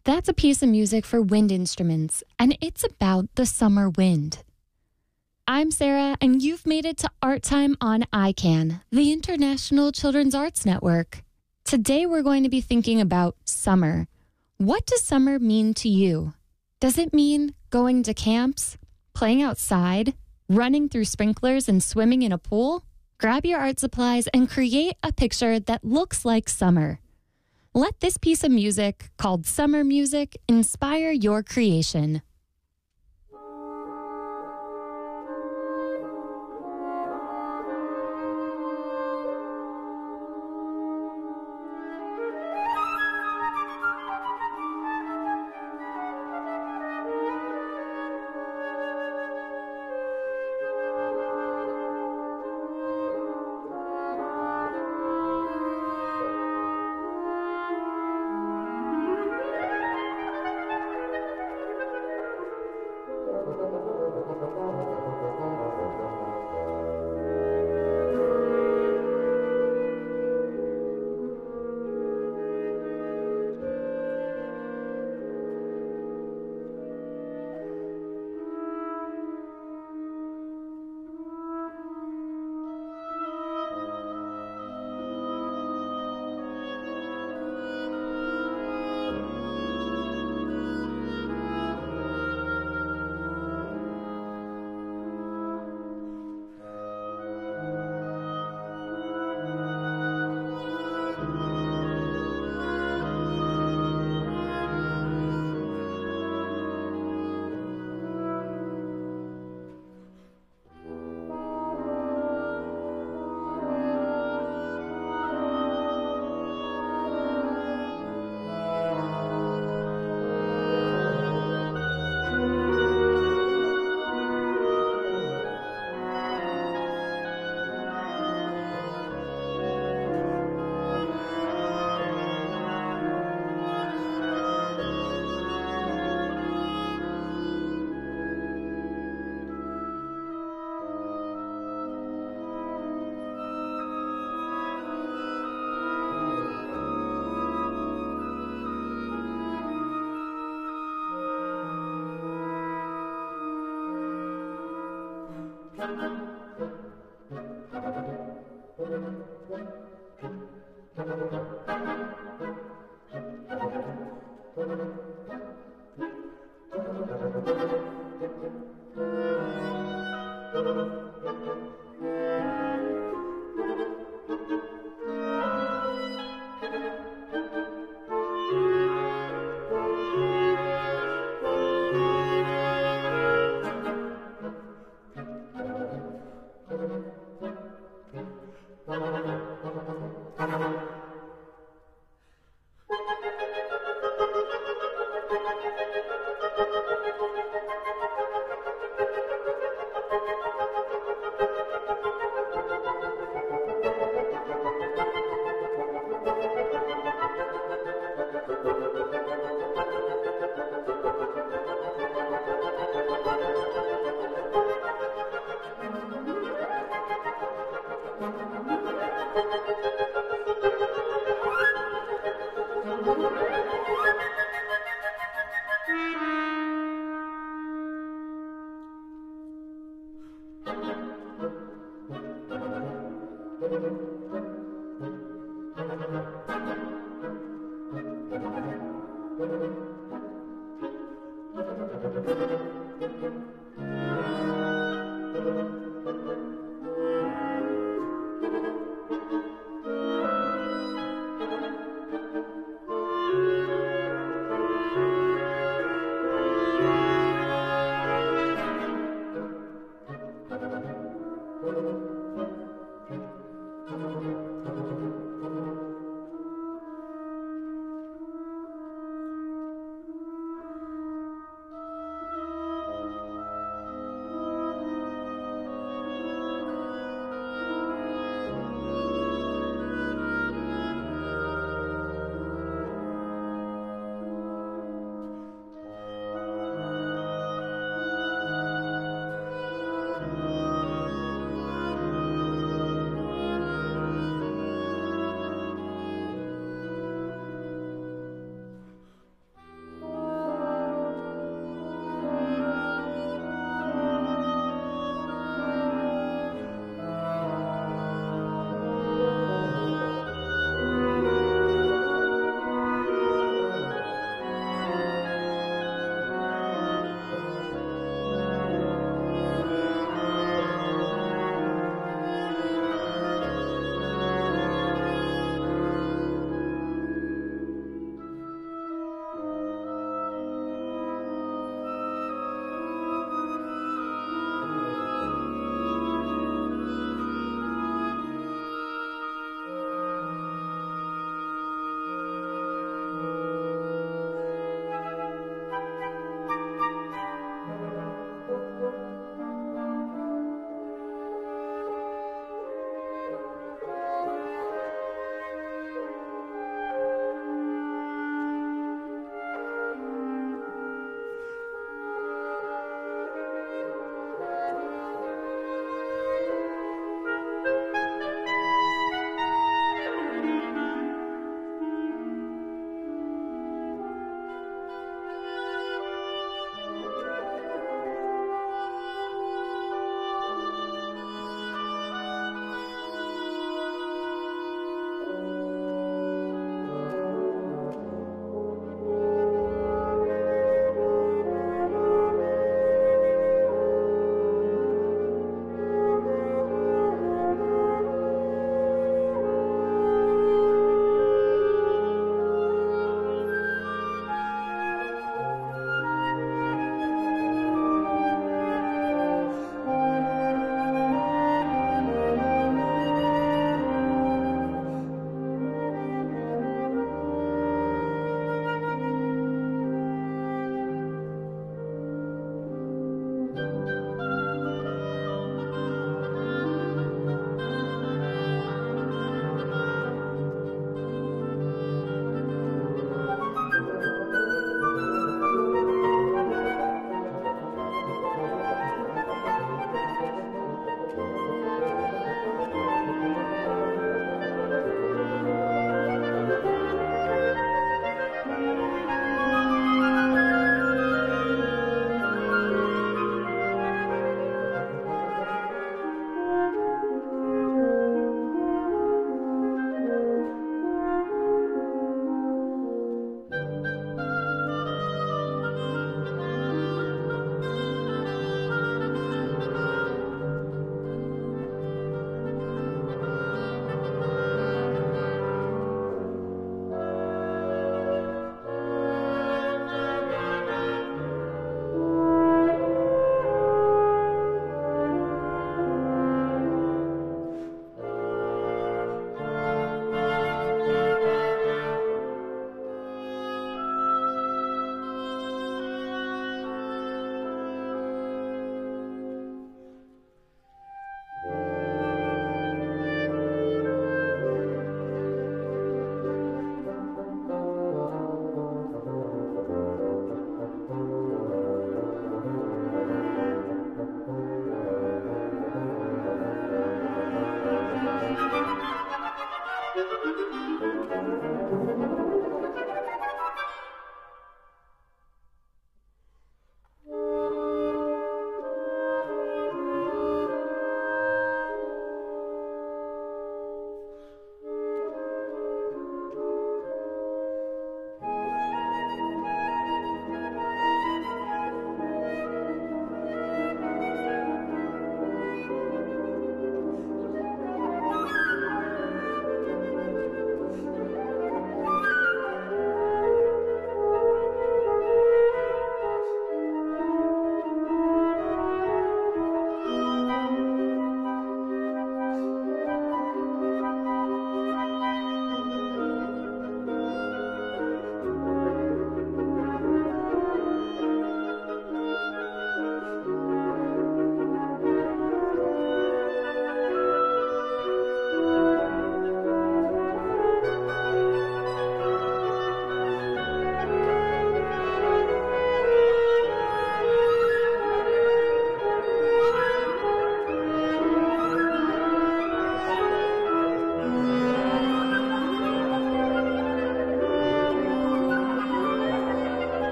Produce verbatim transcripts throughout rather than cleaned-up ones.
That's a piece of music for wind instruments, and it's about the summer wind. I'm Sarah, and you've made it to Art Time on I CAN, the International Children's Arts Network. Today we're going to be thinking about summer. What does summer mean to you? Does it mean going to camps, playing outside, running through sprinklers and swimming in a pool? Grab your art supplies and create a picture that looks like summer. Let this piece of music, called Summer Music, inspire your creation.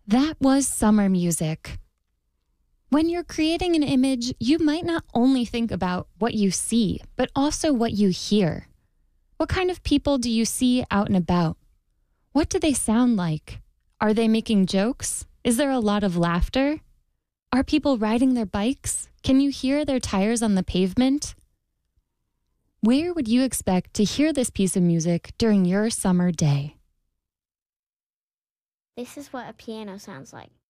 That was summer music. When you're creating an image, you might not only think about what you see, but also what you hear. What kind of people do you see out and about? What do they sound like? Are they making jokes? Is there a lot of laughter? Are people riding their bikes? Can you hear their tires on the pavement? Where would you expect to hear this piece of music during your summer day? This is what a piano sounds like.